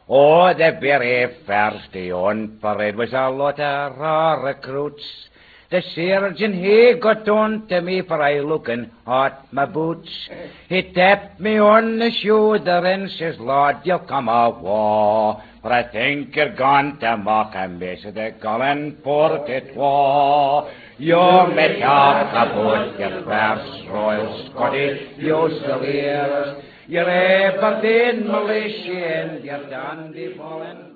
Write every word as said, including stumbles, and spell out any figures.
Oh, the very first day on parade was a lot of raw recruits. The surgeon, he got on to me for I looking at my boots. He tapped me on the shoulder and says, Lord, you'll come a war. But I think you're gone to mock a mess of the Cullen Port it war. You may talk about your first Royal Scottish Fusiliers, your Aberdeen Militia and your Dundee Fallen